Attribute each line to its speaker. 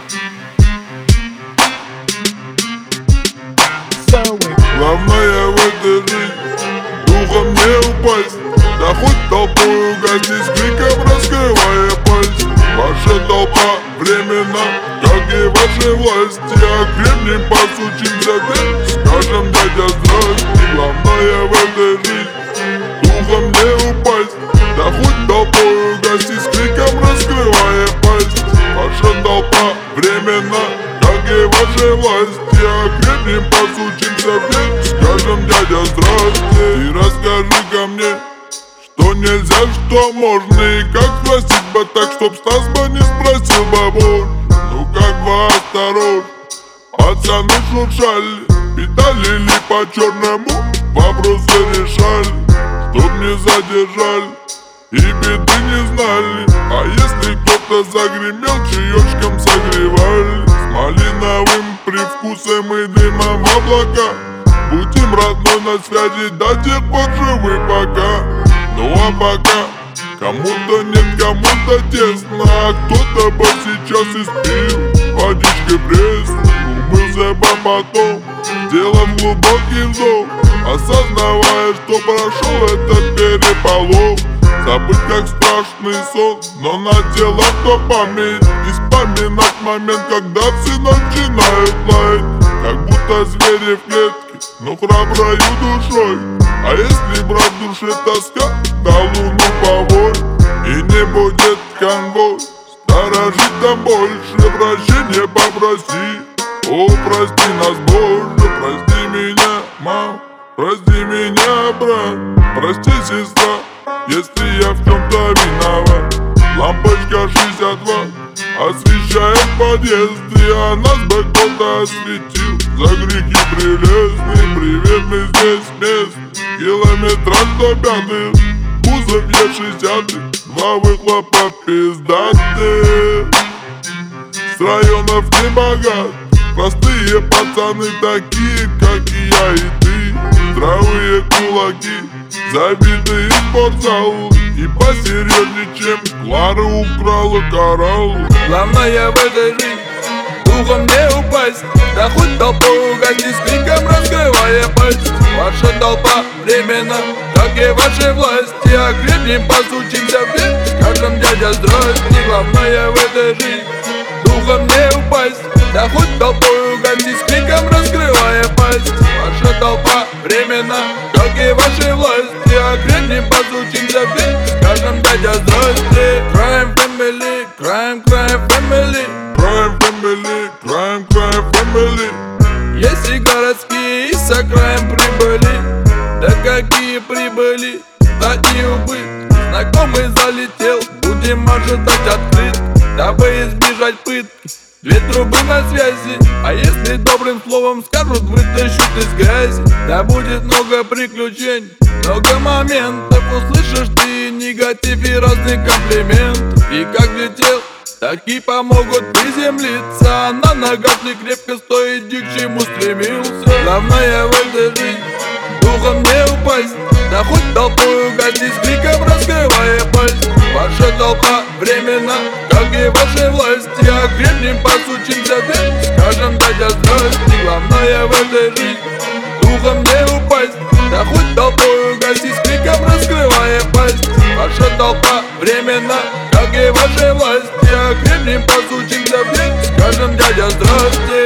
Speaker 1: Главное в этой жизни духом не упасть, да хоть толпою угасти, с криком раскрывая пасть. Ваша толпа временно, как и ваши власти, окрепнем, посучимся вверх, скажем дядя здрасте. Главное в этой жизни духом не упасть, да хоть толпою угасти, с криком раскрывая пасть. Ваша толпа временно, как и ваши власти, окрепнем, посучимся вверх, скажем дядя здрасте. И расскажи-ка мне, что нельзя, что можно, и как спросить бы так, чтоб Стас бы не спросил бы больше. Ну как бы осторожно, пацаны шуршали, педалили по черному, вопросы решали, чтоб не задержали и беды не знали. А если кто-то загремел, чаечком согревали, с малиновым привкусом и дымом в облака. Будем родной на связи до тех пор живы пока. Ну а пока кому-то нет, кому-то тесно, а кто-то бы сейчас и спил водичкой пресной, умылся бы потом, сделав глубокий вдох, осознавая, что прошел этот переполох. Забыть как страшный сон, но на тело то память, и вспоминать момент, когда все начинают лаять, как будто звери в клетке, но храброю душой. А если брать в душе тоска, на луну повой, и не будет конвой, сторожить там больше, прощения попроси. О, прости нас, Боже, прости меня, мам, прости меня, брат, прости, сестра, если я в чем-то виноват. Лампочка 62 освещает подъезды, а нас бы кто-то осветил за грехи прелестные. Приветный здесь мест, километра 105, кузов Е60, два выхлопа пиздатые. С районов не богат, простые пацаны такие, как и я и ты. Здравые кулаки, забитые спортзал, и посерьезнее, чем Клара украла коралл.
Speaker 2: Главное в этой жизни духом не упасть, да хоть толпой угасти, с криком раскрывая пасть. Ваша толпа временно, как и ваши власти, окрепнем, посучимся вверх, скажем дядя здрасте. Главное в этой жизни духом не упасть, да хоть толпой угасти, с криком раскрывая пасть. Ваша толпа временно, как и ваши власти, окрепнем, посучимся вверх, скажем дядя здрасте. Crime family, crime, crime family,
Speaker 1: Crime family, crime, crime family.
Speaker 2: есть и городские, и с окраин прибыли. Да какие прибыли, да и убытки. Знакомый залетел, будем ожидать открыт, дабы избежать пытки. Две трубы на связи, а если добрым словом скажут, вытащут из грязи. Да будет много приключений, много моментов, услышишь ты негатив и разный комплимент. И как летел, так и помогут приземлиться, а на ногах ты крепко стоит, к чему стремился. Главное в этой жизни духом не упасть, да хоть толпой угасти, с криком раскрывая пасть. Ваша толпа временно, как и ваши власти, окрепнем, посучимся вверх, скажем дядя здрасте. Главное в этой жизни духом не упасть, да хоть толпой угасти, с криком раскрывая пасть. Ваша толпа временно, как и ваши власти, окрепнем, посучимся вверх, скажем дядя здрасте.